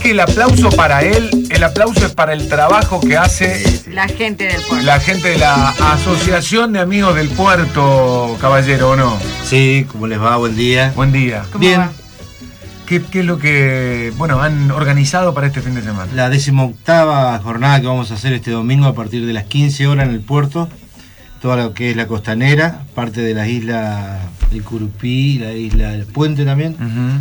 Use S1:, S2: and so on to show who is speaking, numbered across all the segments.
S1: que el aplauso para él, el aplauso es para el trabajo que hace
S2: la gente del puerto.
S1: La gente de la Asociación de Amigos del Puerto, caballero, ¿o no?
S3: Sí, ¿cómo les va? Buen día.
S1: Buen día.
S2: ¿Cómo va?
S1: ¿Qué es lo que, han organizado para este fin de semana?
S3: La 18ª jornada que vamos a hacer este domingo a partir de las 15 horas en el puerto. Todo lo que es la costanera, parte de las islas del Curupí, la isla del Puente también,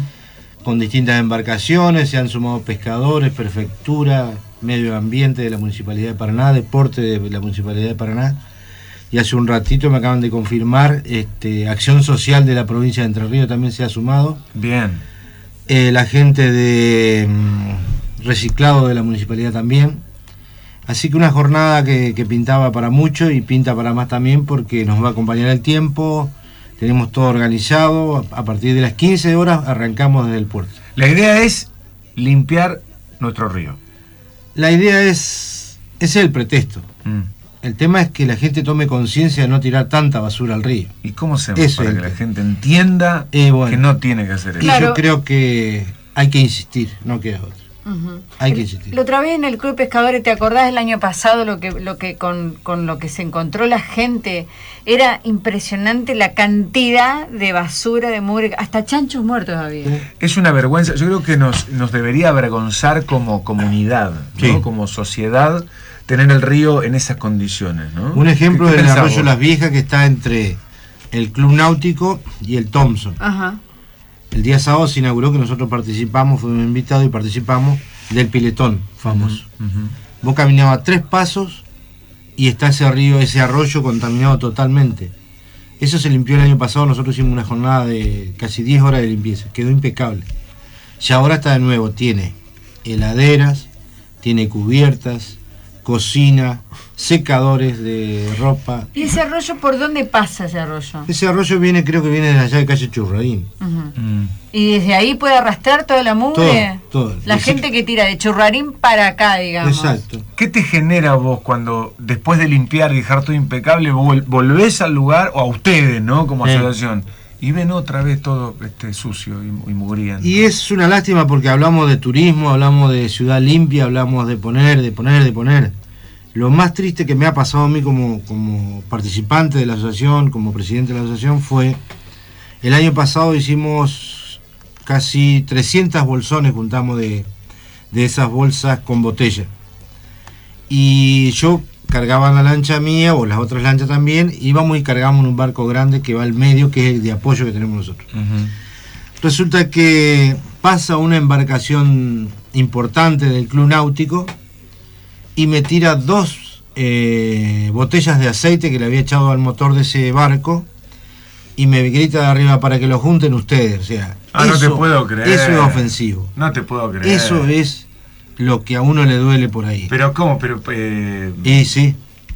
S3: con distintas embarcaciones. Se han sumado pescadores, prefectura, medio ambiente de la Municipalidad de Paraná, deporte de la Municipalidad de Paraná. Y hace un ratito me acaban de confirmar, Acción Social de la provincia de Entre Ríos también se ha sumado.
S1: Bien.
S3: La gente de reciclado de la municipalidad también. Así que una jornada que pintaba para mucho y pinta para más también, porque nos va a acompañar el tiempo. Tenemos todo organizado. A partir de las 15 horas arrancamos desde el puerto.
S1: La idea es limpiar nuestro río.
S3: La idea es el pretexto. El tema es que la gente tome conciencia de no tirar tanta basura al río.
S1: ¿Y cómo se hace para que la gente entienda que no tiene que hacer eso?
S3: Claro. Y yo creo que hay que insistir, no queda otra. Hay que insistir.
S2: La otra vez en el Club Pescadores, ¿te acordás del año pasado lo que con lo que se encontró la gente? Era impresionante la cantidad de basura, de mugre, hasta chanchos muertos había.
S1: Es una vergüenza. Yo creo que nos debería avergonzar como comunidad, ¿no?
S3: Sí.
S1: Como sociedad, tener el río en esas condiciones, ¿no?
S3: Un ejemplo
S1: ¿Qué
S3: del
S1: pensás
S3: arroyo
S1: vos?
S3: Las Viejas, que está entre el Club Náutico y el Thompson.
S2: Ajá.
S3: El día sábado se inauguró, que nosotros participamos, fuimos invitados y participamos del piletón famoso. Vos caminabas 3 pasos y está ese río, ese arroyo contaminado totalmente. Eso se limpió el año pasado. Nosotros hicimos una jornada de casi 10 horas de limpieza, quedó impecable. Y ahora está de nuevo, tiene heladeras, tiene cubiertas, cocina, secadores de ropa.
S2: ¿Y ese arroyo por dónde pasa ese arroyo?
S3: Ese arroyo creo que viene de allá de calle Churradín.
S2: ¿Y desde ahí puede arrastrar toda la mugre?
S3: Todo.
S2: La gente que tira de Churrarín para acá, digamos.
S3: Exacto.
S1: ¿Qué te genera vos cuando después de limpiar y dejar todo impecable volvés al lugar, o a ustedes, ¿no? Como asociación, y ven otra vez todo sucio y mugriento?
S3: Y es una lástima porque hablamos de turismo, hablamos de ciudad limpia, hablamos de poner. Lo más triste que me ha pasado a mí como participante de la asociación, como presidente de la asociación, fue el año pasado hicimos casi 300 bolsones, juntamos de esas bolsas con botella. Y yo cargaba en la lancha mía, o las otras lanchas también, íbamos y cargamos en un barco grande que va al medio, que es el de apoyo que tenemos nosotros. Resulta que pasa una embarcación importante del Club Náutico y me tira 2 botellas de aceite que le había echado al motor de ese barco y me grita de arriba para que lo junten ustedes. O sea,
S1: no te puedo creer.
S3: Eso es ofensivo.
S1: No te puedo creer.
S3: Eso es lo que a uno le duele por ahí.
S1: ¿Pero cómo?
S3: Y sí.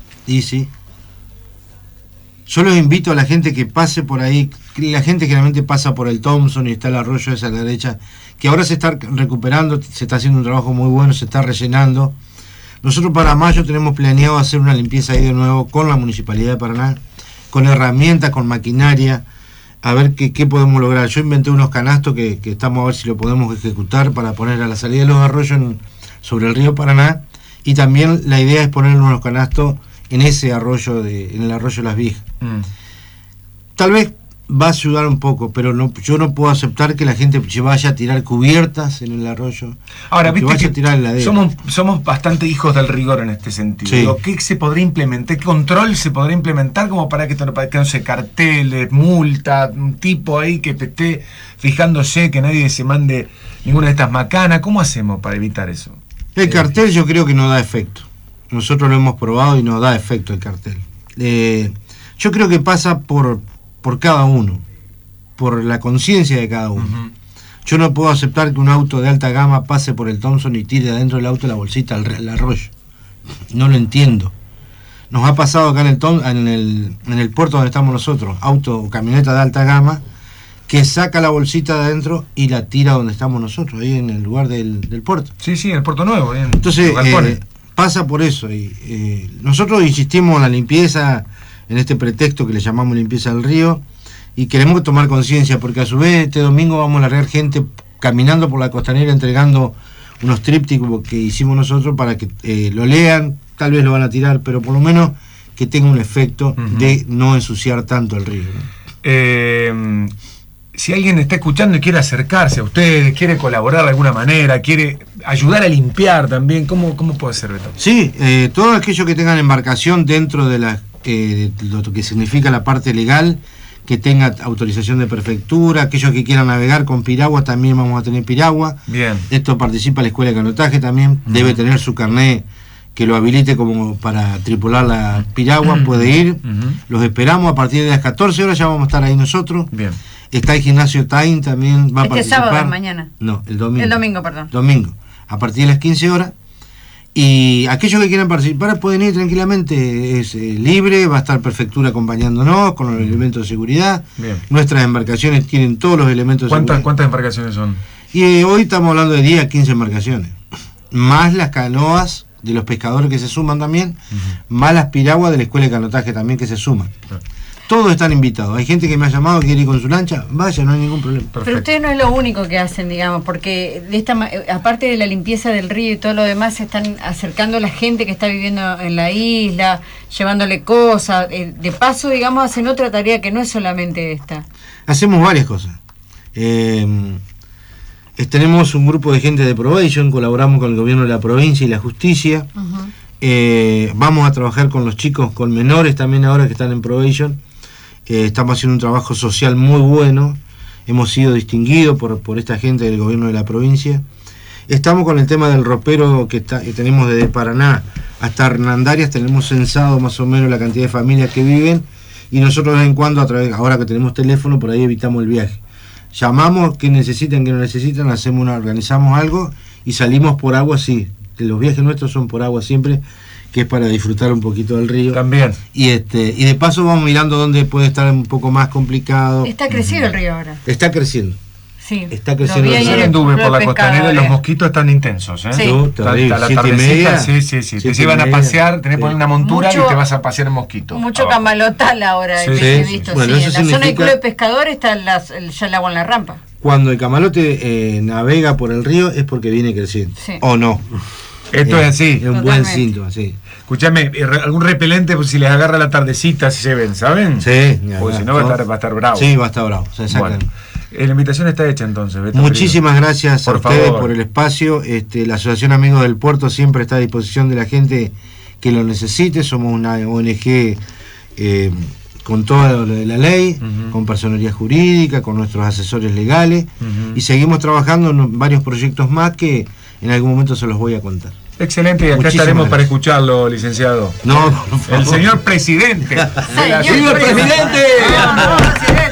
S3: Yo los invito a la gente que pase por ahí. La gente generalmente pasa por el Thompson y está el arroyo ese a la derecha, que ahora se está recuperando, se está haciendo un trabajo muy bueno, se está rellenando. Nosotros para mayo tenemos planeado hacer una limpieza ahí de nuevo con la Municipalidad de Paraná, con herramientas, con maquinaria, a ver qué podemos lograr. Yo inventé unos canastos que estamos a ver si lo podemos ejecutar para poner a la salida de los arroyos sobre el río Paraná, y también la idea es poner unos canastos en ese arroyo, en el arroyo Las Viejas. Tal vez va a ayudar un poco, pero yo no puedo aceptar que la gente vaya a tirar cubiertas en el arroyo.
S1: Ahora, viste
S3: vaya
S1: que
S3: a tirar heladera.
S1: somos bastante hijos del rigor en este sentido.
S3: Sí.
S1: Digo, ¿qué se podría implementar? ¿Qué control se podría implementar como para que no sé, carteles, multa, un tipo ahí que esté fijándose que nadie se mande ninguna de estas macanas? ¿Cómo hacemos para evitar eso?
S3: El cartel yo creo que no da efecto. Nosotros lo hemos probado y no da efecto el cartel. Yo creo que pasa por cada uno, por la conciencia de cada uno. Yo no puedo aceptar que un auto de alta gama pase por el Thompson y tire adentro del auto la bolsita al arroyo. No lo entiendo. Nos ha pasado acá en el puerto donde estamos nosotros, auto o camioneta de alta gama, que saca la bolsita de adentro y la tira donde estamos nosotros, ahí en el lugar del puerto.
S1: Sí, en el Puerto Nuevo.
S3: Entonces, pasa por eso. Y nosotros insistimos en la limpieza, en este pretexto que le llamamos limpieza del río, y queremos tomar conciencia, porque a su vez este domingo vamos a largar gente caminando por la costanera entregando unos trípticos que hicimos nosotros para que lo lean, tal vez lo van a tirar, pero por lo menos que tenga un efecto de no ensuciar tanto el río, ¿no?
S1: Si alguien está escuchando y quiere acercarse a ustedes, quiere colaborar de alguna manera, quiere ayudar a limpiar también, ¿cómo puede ser, Beto?
S3: Sí, todos aquellos que tengan embarcación dentro de lo que significa la parte legal, que tenga autorización de prefectura, aquellos que quieran navegar con piragua, también vamos a tener piragua.
S1: Bien.
S3: Esto participa la escuela de canotaje también, debe tener su carnet que lo habilite como para tripular la piragua, puede ir. Los esperamos a partir de las 14 horas, ya vamos a estar ahí nosotros.
S1: Bien.
S3: Está el gimnasio Tain, también va a participar.
S2: sábado, mañana.
S3: No, el domingo.
S2: El domingo, perdón.
S3: Domingo, a partir de las 15 horas. Y aquellos que quieran participar pueden ir tranquilamente, es libre, va a estar prefectura acompañándonos con los elementos de seguridad.
S1: Bien.
S3: Nuestras embarcaciones tienen todos los elementos de seguridad.
S1: ¿Cuántas embarcaciones son?
S3: Y hoy estamos hablando de 10 a 15 embarcaciones, más las canoas de los pescadores que se suman también, más las piraguas de la escuela de canotaje también que se suman. Todos están invitados. Hay gente que me ha llamado, quiere ir con su lancha, vaya, no hay ningún problema.
S1: Perfecto.
S2: Pero ustedes no es lo único que hacen, digamos, porque aparte de la limpieza del río y todo lo demás, se están acercando a la gente que está viviendo en la isla, llevándole cosas. De paso, digamos, hacen otra tarea que no es solamente esta.
S3: Hacemos varias cosas. Tenemos un grupo de gente de Probation, colaboramos con el gobierno de la provincia y la justicia. Vamos a trabajar con los chicos, con menores también ahora que están en Probation. Estamos haciendo un trabajo social muy bueno, hemos sido distinguidos por esta gente del gobierno de la provincia. Estamos con el tema del ropero que tenemos desde Paraná hasta Hernandarias, tenemos censado más o menos la cantidad de familias que viven y nosotros de vez en cuando, ahora que tenemos teléfono, por ahí evitamos el viaje. Llamamos qué necesitan, qué no necesitan, organizamos algo y salimos por agua, sí. Los viajes nuestros son por agua siempre, que es para disfrutar un poquito del río.
S1: También.
S3: Y de paso vamos mirando dónde puede estar un poco más complicado.
S2: Está crecido el río ahora.
S3: Está creciendo.
S2: Sí.
S3: Está creciendo.
S2: Lo vi ayer
S1: Yo anduve por la
S2: pescadores.
S1: costanera y los mosquitos están intensos, ¿eh?
S2: Sí.
S3: Terrible.
S1: A la
S3: 7:30.
S1: tardecita, sí. Te llevan a pasear, tenés que poner una montura
S2: Mucho-
S1: y te vas a pasear en mosquito.
S2: Mucho
S1: abajo.
S2: camalotal ahora,
S1: Sí,
S2: he
S1: sí.
S2: visto.
S3: Bueno,
S2: sí.
S3: eso
S2: En la zona del
S3: significa-
S2: club de pescadores está ya el agua en la rampa.
S3: Cuando el camalote navega por el río es porque viene creciendo.
S2: Sí.
S3: O no.
S1: Esto es así.
S3: Es un buen
S2: Totalmente.
S3: síntoma, sí.
S1: Escuchame, algún repelente pues, si les agarra la tardecita si se ven, ¿saben?
S3: Sí.
S1: Porque si no va a estar bravo.
S3: Sí, va a estar bravo. Se sacan.
S1: Bueno, la invitación está hecha entonces, Beto,
S3: Muchísimas gracias
S1: Por
S3: a ustedes
S1: favor.
S3: por el espacio. La Asociación Amigos del Puerto siempre está a disposición de la gente que lo necesite. Somos una ONG con toda lo de la ley, con personería jurídica, con nuestros asesores legales y seguimos trabajando en varios proyectos más que en algún momento se los voy a contar.
S1: Excelente, y acá
S3: Muchísimas
S1: estaremos para
S3: gracias.
S1: escucharlo, licenciado.
S3: No, por favor.
S1: El señor presidente.
S2: Señor
S1: ¡Señor presidente!
S2: presidente.